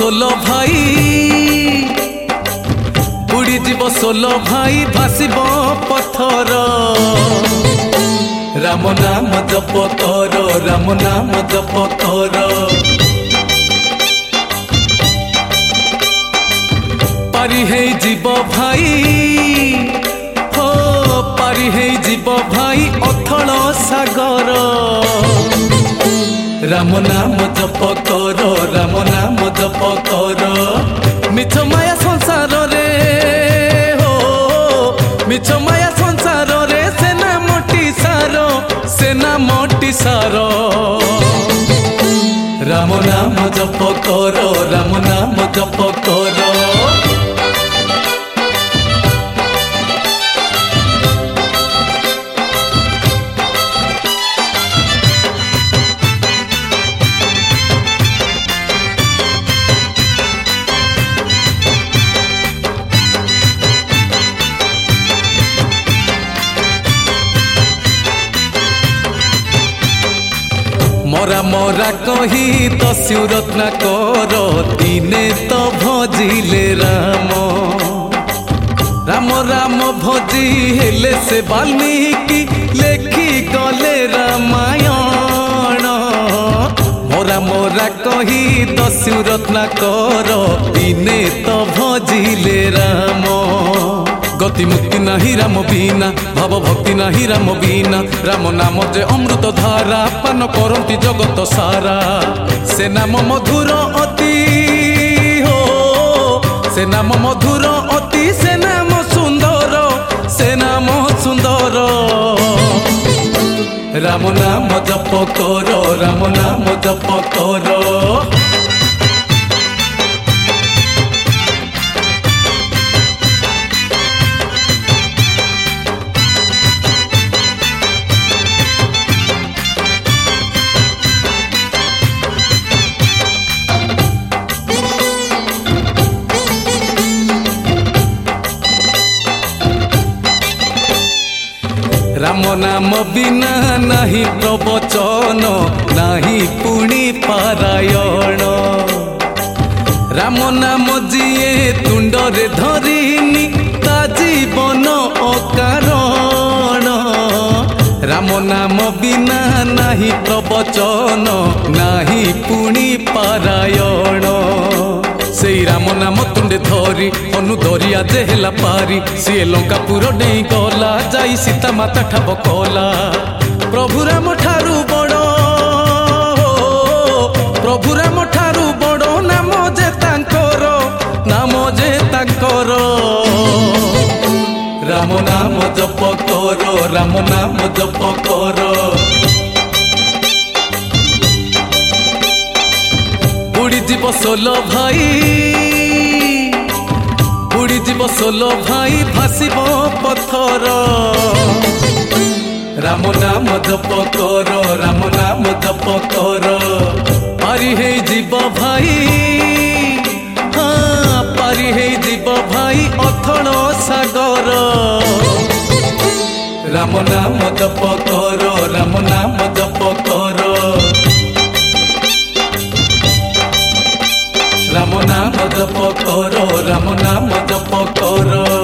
Solo भाई बुड़ी जीव सोलो भाई भासिब पथर राम नाम जप कर राम नाम जप कर पारी है जीव भाई हो पारी है जीव भाई अथल सागर राम नाम जप कर राम नाम जप कर मिछ माया संसार रे हो मिछ माया संसार रे सेना मोटी सार राम नाम जप कर राम नाम जप कर मोरा मोरा कही तो सुरत न कर दिने तो भजिले राम राम राम भजी हेले से वाल्मीकि लेखि गले रामायण मोरा मोरा कही तो सुरत न कर दिने तो भजिले राम गति मुक्ति नाही राम बीना भव भक्ति नाही राम बीना राम नाम जे अमृत धारा पान करती जगत सारा से नाम मधुर अति हो से नाम मधुर अति से नाम सुंदर राम नाम जप कर राम नाम जप कर राम नाम बिना नहीं प्रवचन नहीं पुणी पारायण राम नाम जिए तुंडरे धरिनी ता जीवन अकारण राम नाम बिना नहीं प्रवचन नहीं पुणी पारायण से राम नाम तुंडे धरी अनु दरिया जेहेला पारी सी लंकापुर डेई गला जाई सीता माता ठाब कला प्रभु राम ठारू बड़ प्रभु राम ठारू बड़ नाम जे तांकर राम नाम जप कर राम नाम जप कर बुड़ी जीव सोलो भाई बुड़ी जीव सोलो भाई भासिब पथर राम नाम जप कर राम नाम जप कर पारी है जीव भाई हाँ पारी है जीव भाई अथल सागर राम नाम जप कर राम नाम जप कर राम नाम जप कर राम नाम जप कर।